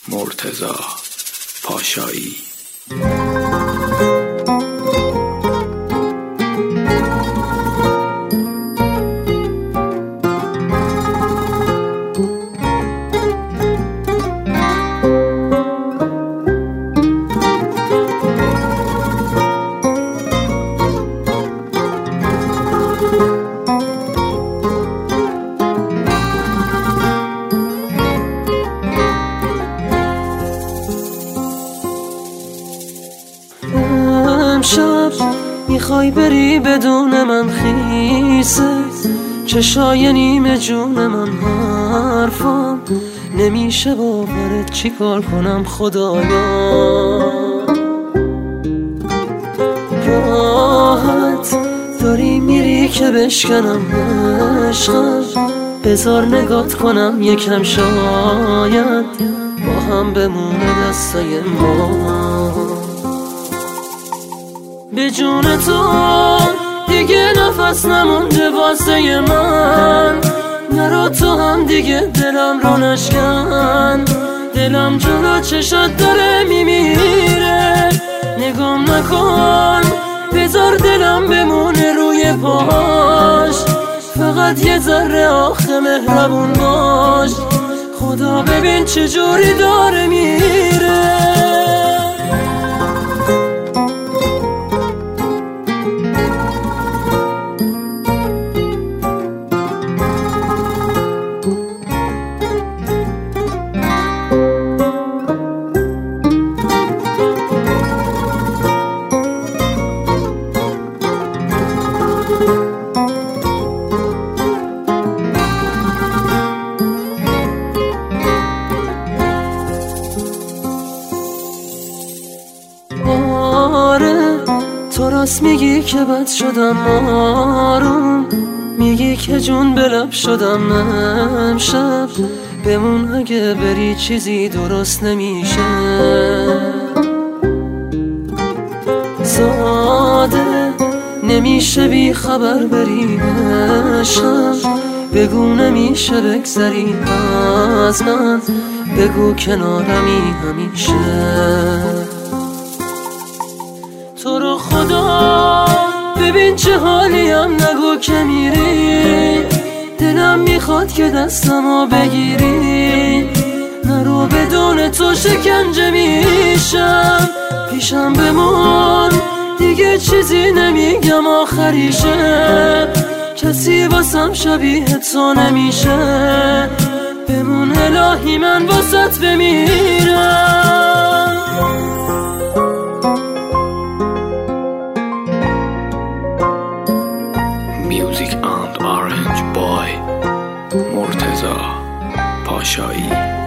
مرتضی پاشایی. امشب میخوای بری بدون من خیسه، چشای نیمه جون من حرفم نمیشه باورت، چی کار کنم خدایا. راحت داری میری که بشکنم عشقم، بذار نگات کنم یکم، شاید با هم بمونه دستای ما. به جون تو دیگه نفس نمونده واسه من، نرو تو هم دیگه دلم رو نشکن. دلم جلو چشات داره میمیره، نگام نکن، بذار دلم بمونه روی پاش. فقط یه ذره آخه مهربون باش، خدا ببین چجوری داره میره. تو راست میگی که بد شدم آروم، میگی که جون به لب شدم امشب، بمون اگه بری چیزی درست نمیشه. ساده نمیشه بی خبر بری بشم، بگو نمیشه بگذری از من، بگو کنارمی همیشه. تو رو خدا ببین چه حالیم، نگو که میری، دلم میخواد که دستمو بگیری. نرو بدون تو شکنجه میشم، پیشم بمون دیگه چیزی نمیگم آخریشه. کسی واسم شبیه تو نمیشه، بمون الهی من واسط بمیرم. Music and Orange Boy مرتضی پاشایی.